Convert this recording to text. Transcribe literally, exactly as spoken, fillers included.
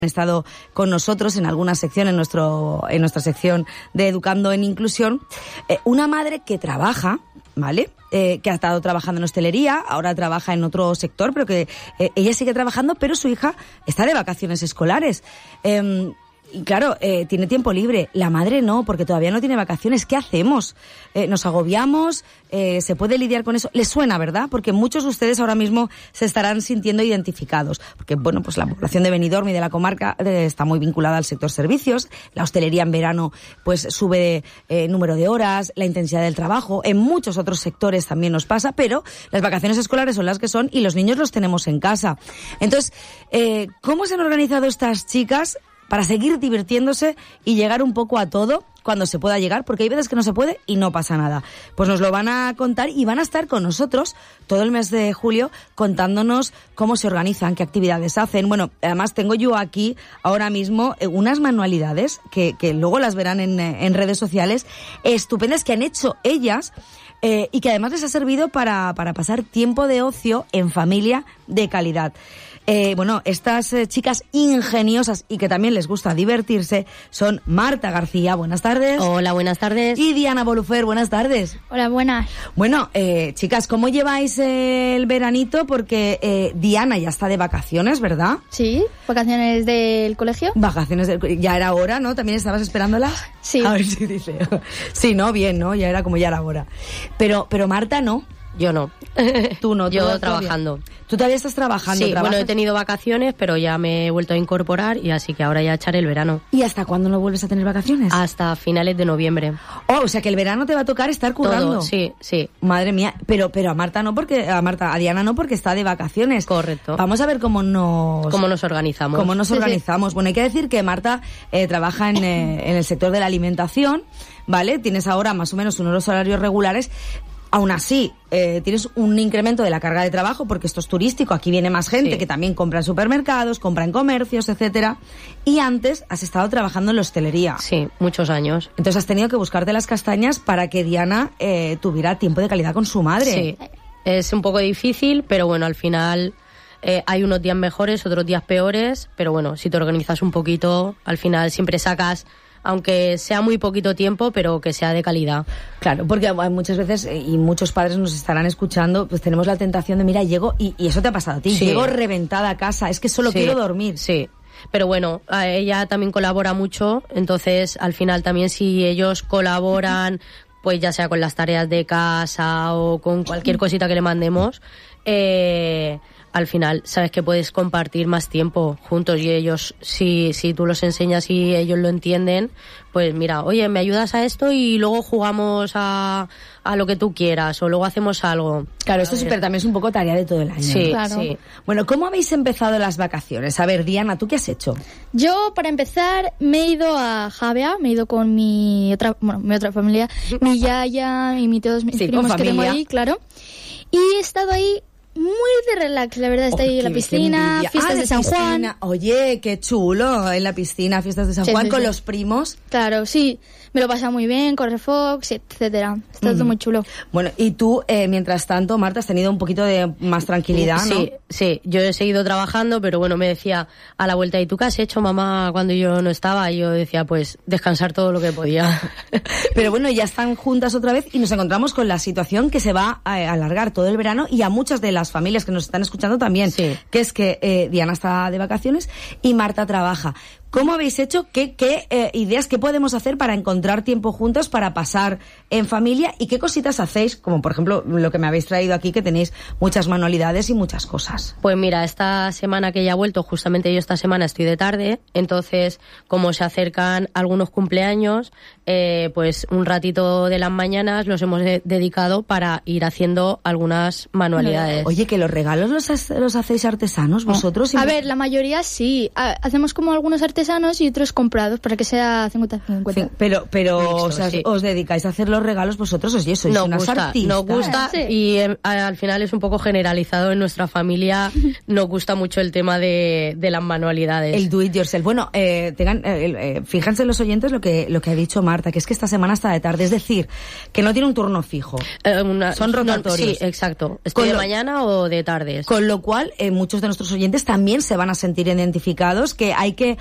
Han estado con nosotros en alguna sección, en nuestro en nuestra sección de Educando en Inclusión, eh, una madre que trabaja, ¿vale? Eh, que ha estado trabajando en hostelería, ahora trabaja en otro sector, pero que eh, ella sigue trabajando, pero su hija está de vacaciones escolares. Eh, Y claro, eh, tiene tiempo libre. La madre no, porque todavía no tiene vacaciones. ¿Qué hacemos? Eh, ¿Nos agobiamos? Eh, ¿Se puede lidiar con eso? Les suena, ¿verdad? Porque muchos de ustedes ahora mismo se estarán sintiendo identificados. Porque, bueno, pues la población de Benidorm y de la comarca eh, está muy vinculada al sector servicios. La hostelería en verano, pues sube eh, número de horas, la intensidad del trabajo. En muchos otros sectores también nos pasa, pero las vacaciones escolares son las que son y los niños los tenemos en casa. Entonces, eh, ¿cómo se han organizado estas chicas para seguir divirtiéndose y llegar un poco a todo cuando se pueda llegar? Porque hay veces que no se puede y no pasa nada. Pues nos lo van a contar y van a estar con nosotros todo el mes de julio contándonos cómo se organizan, qué actividades hacen. Bueno, además tengo yo aquí ahora mismo unas manualidades que, que luego las verán en, en redes sociales, estupendas, que han hecho ellas eh, y que además les ha servido para, para pasar tiempo de ocio en familia de calidad. Eh, bueno, estas eh, chicas ingeniosas y que también les gusta divertirse son Marta García, buenas tardes. Hola, buenas tardes. Y Diana Bolufer, buenas tardes. Hola, buenas. Bueno, eh, chicas, ¿cómo lleváis eh, el veranito? Porque eh, Diana ya está de vacaciones, ¿verdad? Sí, vacaciones del colegio. Vacaciones del colegio. Ya era hora, ¿no? ¿También estabas esperándolas? Sí. A ver si dice. Sí, ¿no? Bien, ¿no? Ya era como ya era hora. Pero, pero Marta, ¿no? Yo no. Tú no. Yo todavía trabajando. ¿Tú todavía estás trabajando? Sí, ¿trabajas? bueno, he tenido vacaciones, pero ya me he vuelto a incorporar y así que ahora ya echaré el verano. ¿Y hasta cuándo no vuelves a tener vacaciones? Hasta finales de noviembre. Oh, o sea que el verano te va a tocar estar currando. Todo, sí, sí. Madre mía, pero pero a Marta no porque a Marta, a Diana no porque está de vacaciones. Correcto. Vamos a ver cómo nos ¿Cómo nos organizamos? Cómo nos Sí, organizamos. Sí. Bueno, hay que decir que Marta eh, trabaja en, eh, en el sector de la alimentación, ¿vale? Tienes ahora más o menos unos horarios regulares. Aún así, eh, tienes un incremento de la carga de trabajo porque esto es turístico, aquí viene más gente sí. que también compra en supermercados, compra en comercios, etcétera. Y antes has estado trabajando en la hostelería. Sí, muchos años. Entonces has tenido que buscarte las castañas para que Diana eh, tuviera tiempo de calidad con su madre. Sí, es un poco difícil, pero bueno, al final eh, hay unos días mejores, otros días peores, pero bueno, si te organizas un poquito, al final siempre sacas, aunque sea muy poquito tiempo, pero que sea de calidad. Claro, porque muchas veces, y muchos padres nos estarán escuchando, pues tenemos la tentación de, mira, llego, y, y eso te ha pasado a ti, sí. llego reventada a casa, es que solo sí. quiero dormir. Sí, pero bueno, ella también colabora mucho, entonces al final también si ellos colaboran, pues ya sea con las tareas de casa o con cualquier cosita que le mandemos, eh... al final sabes que puedes compartir más tiempo juntos y ellos, si, si tú los enseñas y ellos lo entienden, pues mira, oye, me ayudas a esto y luego jugamos a, a lo que tú quieras o luego hacemos algo. Claro, esto es, pero también es un poco tarea de todo el año. Sí, claro. sí. Bueno, ¿cómo habéis empezado las vacaciones? A ver, Diana, ¿tú qué has hecho? Yo, para empezar, me he ido a Javea, me he ido con mi otra, bueno, mi otra familia, mi yaya y mi, todos mis sí, primos que tengo ahí, claro. Y he estado ahí muy de relax, la verdad, está oh, ahí en la piscina, fiestas ah, de San piscina. Juan. Oye, qué chulo, en la piscina, fiestas de San sí, Juan sí, con sí. los primos. Claro, sí, me lo pasa muy bien, corre Fox, etcétera. Está mm. todo muy chulo. Bueno, y tú, eh, mientras tanto, Marta, has tenido un poquito de más tranquilidad, ¿no? Sí, sí, yo he seguido trabajando, pero bueno, me decía a la vuelta, ¿y tú qué has hecho, mamá, cuando yo no estaba? Y yo decía, pues, descansar todo lo que podía. Pero bueno, ya están juntas otra vez y nos encontramos con la situación que se va a alargar todo el verano y a muchas de las familias que nos están escuchando también, sí. que es que eh, Diana está de vacaciones y Marta trabaja. ¿Cómo habéis hecho? ¿Qué, qué eh, ideas, qué podemos hacer para encontrar tiempo juntos, para pasar en familia? ¿Y qué cositas hacéis? Como por ejemplo lo que me habéis traído aquí, que tenéis muchas manualidades y muchas cosas. Pues mira, esta semana que ya he vuelto, justamente yo esta semana estoy de tarde, entonces como se acercan algunos cumpleaños, eh, pues un ratito de las mañanas los hemos de- dedicado para ir haciendo algunas manualidades. Oye, que los regalos los, ha- los hacéis artesanos vosotros. A ver, la mayoría sí. Ha- hacemos como algunos artesanos artesanos y otros comprados para que sea cincuenta cincuenta. Sí, pero, pero Mixto, o sea, sí. os dedicáis a hacer los regalos vosotros, oye, sois Nos unas gusta, artistas. nos gusta Sí. y eh, al final es un poco generalizado en nuestra familia. Nos gusta mucho el tema de, de las manualidades. El do it yourself. Bueno, eh, tengan, eh, eh, fíjense los oyentes lo que, lo que ha dicho Marta, que es que esta semana está de tarde, es decir, que no tiene un turno fijo. Eh, una- Son no, rotatorios. sí, exacto. ¿Estoy Con de lo- mañana o de tardes? Con lo cual, eh, muchos de nuestros oyentes también se van a sentir identificados, que hay que